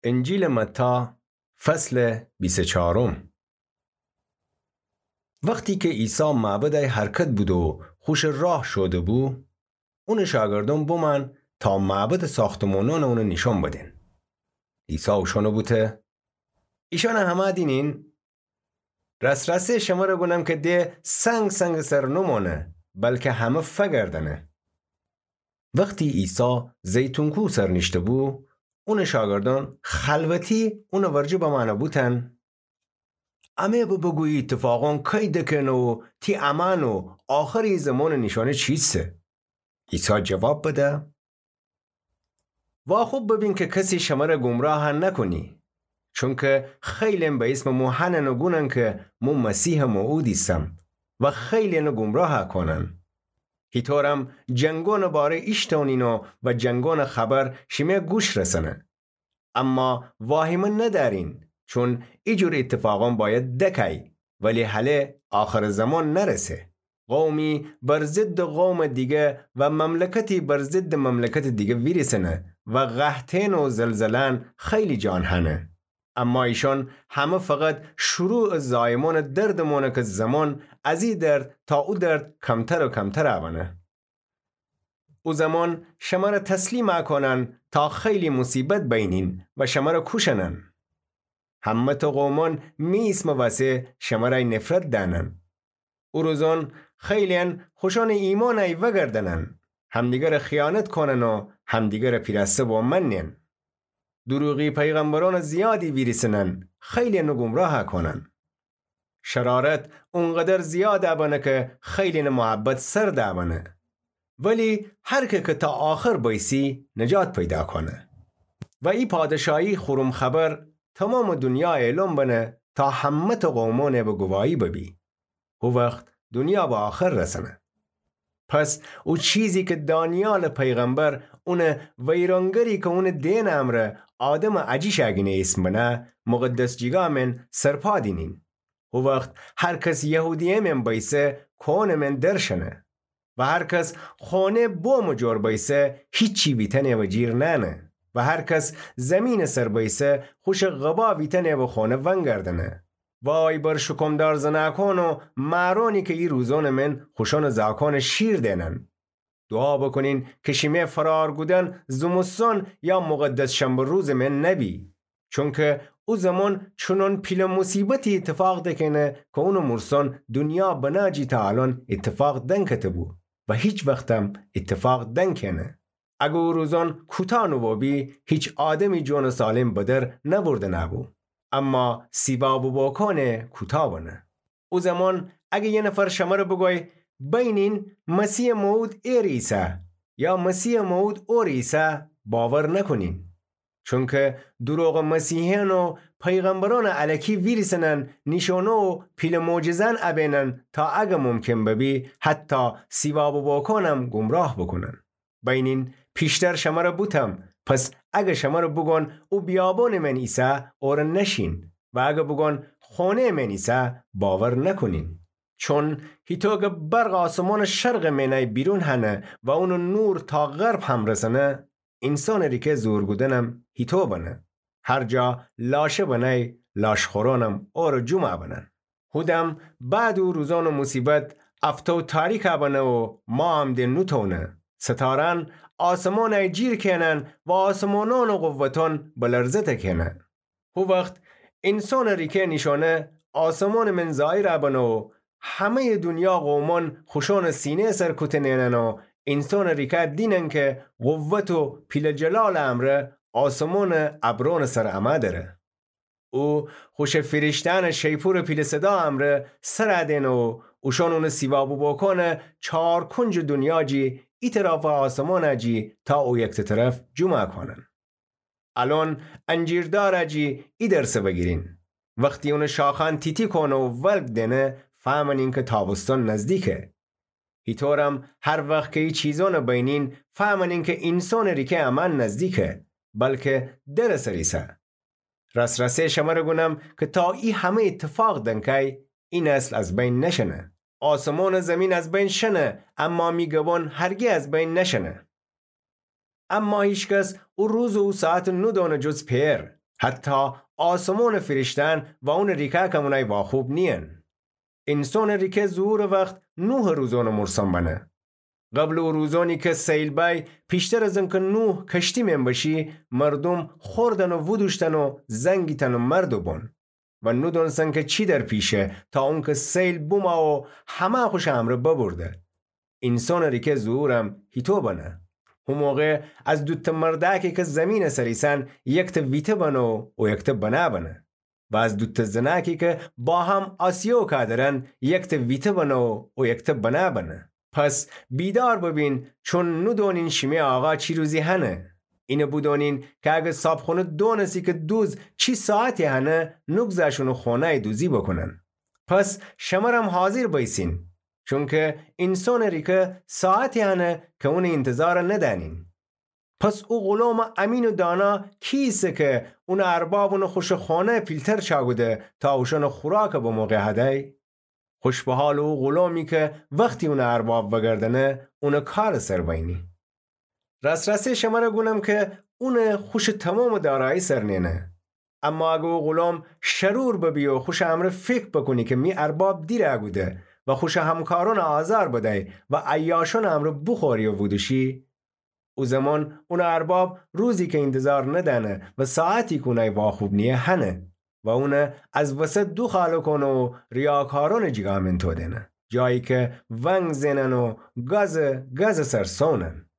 انجیل متی فصل 24. وقتی که عیسی معبد حرکت بود و خوش راه شده بود، اون شاگردان بومن تا معبد ساختمانان اون نشان بدن. عیسی اوشانو بوده ایشان همه دینین رسرسه شما را گونم که ده سنگ سر نمانه بلکه همه فگردنه. وقتی عیسی زیتون کو سر نشته بود، اون شاگردان خلوتی اون ورجه با معنی بودن. امه بگویی اتفاقان کی دکن و تی امان و آخری زمان نشانه چیسته؟ عیسی جواب بده و خوب ببین که کسی شما را گمراه نکنی، چون که خیلی به اسم موحن نگونن که مو مسیح موعودیستم و خیلی گمراه کنن. هیتورم جنگون باره ایشتانینو و جنگون خبر شما گوش رسنه، اما واهمه ندارین، چون ایجور اتفاقان باید دکی ولی حاله آخر زمان نرسه. قومی بر ضد قوم دیگه و مملکتی بر ضد مملکت دیگه ویرسنه و قحطین و زلزلن خیلی جانهنه، اما ایشان همه فقط شروع زایمان دردمونه که زمان از این درد تا او درد کمتر و کمتر آونه. او زمان شما را تسلیم کنن تا خیلی مصیبت بینین و شما را کشنن. همه تا قومان می اسم واسه شما را نفرت دانن. او روزان خیلی خوشان ایمان ای وگردنن، همدیگر خیانت کنن و همدیگر پیرسته با منن. دروغی پیغمبران زیادی ویرسنن، خیلی گمراه کنن. شرارت اونقدر زیاد آبانه که خیلی محبت سر دابانه، ولی هر که تا آخر بایسی نجات پیدا کنه. و ای پادشاهی خورم خبر تمام دنیا اعلام بنه تا همه قومانه به گواهی ببی. او وقت دنیا به آخر رسنه. پس او چیزی که دانیال پیغمبر اون ویرانگری که اون دین امره آدم عجیش اگینه اسم بنه مقدس جیگا من سرپا دینین. او وقت هر کس یهودیه من بایسه کون من درشنه و هر کس خانه بو مجور بایسه هیچی ویتنه و جیر ننه و هر کس زمین سر بایسه خوش غبا ویتنه و خانه ونگردنه. وای بر شکمدار زناکان و مارانی که ای روزان من خوشان زاکان شیر دینن. دعا بکنین که شیمه فرار گودن زمستان یا مقدس شنبه روز من نبی، چون که او زمان چنان پیل مصیبتی اتفاق دکنه که اونو مرسان دنیا بناجی تا الان اتفاق دنکته بود و هیچ وقتم اتفاق دنکنه. اگه او روزان کوتانو بابی هیچ آدمی جون سالم بدر نبرده نبو، اما سیباب و باکانه کوتاونه. او زمان اگه یه نفر شما رو بگوی بینین مسیح موعود عیسی یا مسیح موعود اور عیسی، باور نکنین، چون که دروغ مسیحیان و پیغمبران الکی ویرسنن نشانه و پیل معجزن ابینن تا اگه ممکن ببی حتی سیباب و باکانم گمراه بکنن. بینین پیشتر شما رو بودم، پس اگه شما رو بگن او بیابان من عیسی اور نشین و اگه بگن خانه من عیسی باور نکنین، چون هیتو که برق آسمان شرق منای بیرون هنه و اونو نور تا غرب هم رسنه، انسان ریکه زورگودنم هیتو بنه. هر جا لاشه بنای لاشخورانم اور جمعه بنن. خودم بعد او روزان و مصیبت افتو تاریک بنه و ما هم ده نتونه. ستاران آسمان ای جیر کنن و آسمانان و قوتان بلرزت کنن. هو وقت انسان ریکه نشانه آسمان من زایر بنه و همه دنیا قومان خوشان سینه سر کتنینن و انسان ریکه دینن که قوت و پیل جلال امره آسمان ابران سر امه داره. او خوش فرشتن شیپور پیل صدا امره سر ادین و اوشان اون سیوابو باکانه 4 کنج دنیا جی ای طرف آسمان جی تا او یک طرف جمع کنن. الان انجیردار جی ای درس بگیرین. وقتی اون شاخان تیتی کنه و ولگ دینه فهمن این که تابستان نزدیکه. هیطورم هر وقت که ای چیزان بینین فهمن این که انسان ریکه امان نزدیکه، بلکه درس ریسه. رسرسه شما رو گونم که تا ای همه اتفاق دنکی این نسل از بین نشنه. آسمان زمین از بین شنه، اما میگوان هرگی از بین نشنه. اما هیچ کس او روز و او ساعت ندانه جز پیر حتی آسمون فرشتن و اون ریکه کمونای واخوب نین. انسان ریکه زور وقت 9 روزان مرسان بنه. قبل او روزانی که سیل بای پیشتر از اینکه 9 کشتی من باشی مردم خوردن و ودوشتن و زنگیتن و مردو بون و نو دونستن که چی در پیشه تا اون که سیل بوما و همه خوش امره ببرده. انسان ریکه زورم هیتو بنه. اون موقع از دوت مردکی که زمین سریسن یکت ویته بنو و یکت بنا بنه و از دوت زنکی که با هم آسیو کادرن یکت ویته بنو و یکت بنا بنه. پس بیدار ببین چون نو دونین شیمه آقا چی روزی هنه. اینه بودونین که اگه صابخونه دونستی که دوز چی ساعتی هنه نگذشونو خونه دوزی بکنن. پس شمرم حاضر بیسین چون که انسان ریکه ساعتی هنه که اون انتظار ندانین. پس او غلام امین و دانا کیسه که اون اربابونو خوش خانه پیلتر چاگوده تا اوشان خوراک با موقع هده؟ خوش به حال او غلامی که وقتی اون ارباب بگردنه اون کار سر بینی. رسرسی شما را گونم که اون خوش تمام دارایی سر نینه. اما اگه او غلام شرور ببی و خوش امر فکر بکنی که می ارباب دیر اگوده و خوش همکاران آزار بده و عیاشان امر بخوری و ودوشی، او زمان اون ارباب روزی که انتظار ندنه و ساعتی کنه واخوب نیه هنه و اون از وسط دو خالو کن و ریاکاران جگامن تو دنه جایی که ونگ زنن و گاز سرسونن.